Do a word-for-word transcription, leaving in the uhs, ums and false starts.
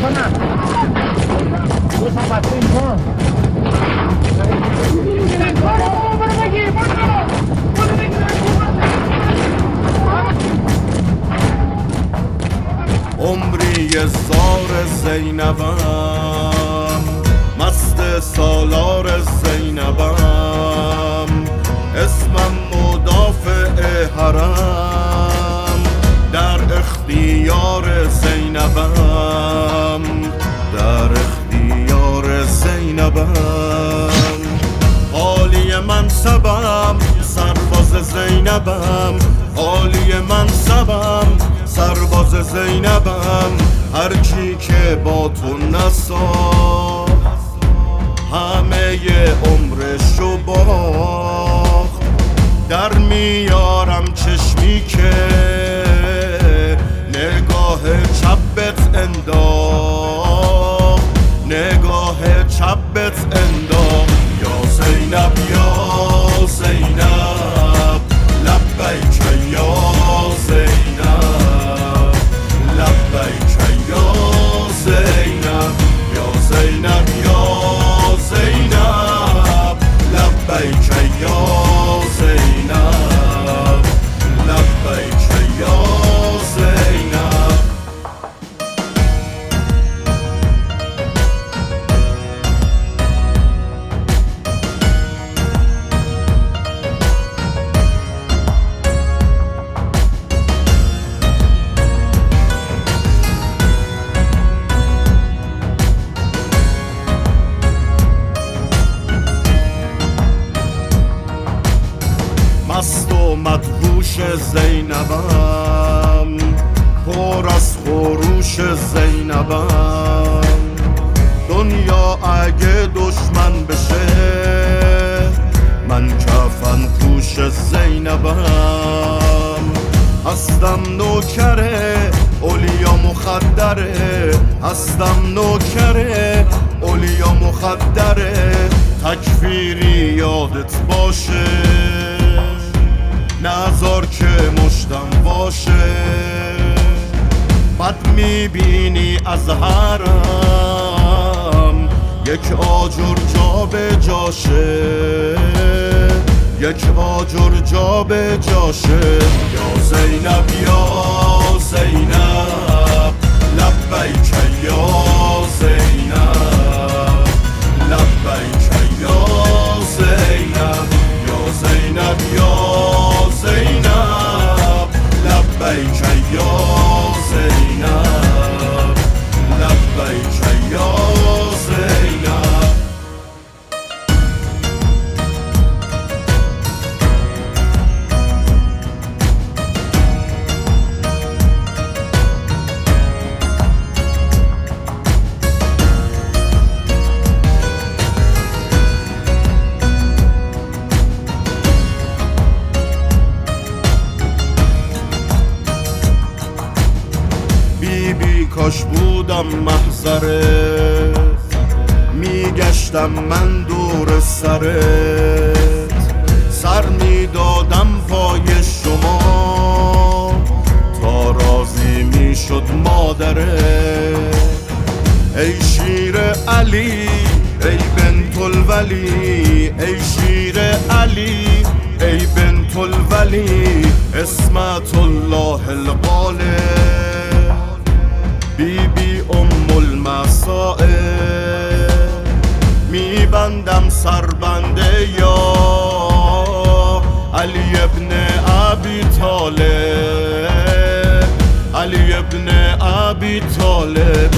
عمری زار زینبم، مست سالار زینبم، اسمم مدافع حرم، در اختیار زینبم، در اختیار زینبم. عالی منصبم سرباز زینبم، عالی منصبم سرباز زینبم. هرچی که با تو نساخت همه عمرشو باخت. در میارم چشمی که نگاه چپت انداخت، نگاه چپت انداخت. یا زینب یا زینب لبیک یا زینب، لبیک یا زینب، یا زینب یا زینب لبیک یا زینب، لبیک یا زینب. مست و مدهوش زینبم، پر از خروش زینبم. دنیا اگه دشمن بشه من کفن پوش زینبم. هستم نوکره اولیا مخدره، هستم نوکره اولیا مخدره. تکفیری یادت باشه نذار که مشتم باشه. بد میبینی از حرم یک آجر جا به جاشه، یک آجر جا به جاشه. یا زینب یا زینب لبیک یا زینب، لبیک یا زینب، یا زینب یا زینب لبیک یا زینب، لبیک یا زینب. بی کاش بودم محضرت، میگشتم من دور سرت. سر میدادم پای شما تا راضی میشد مادرت. ای شیر علی ای بنت الولی، ای شیر علی ای بنت الولی. اسمت الله الغالب بی بی ام المصائب. میبندم سربنده یا علی ابن ابی طالب، علی ابن ابی طالب.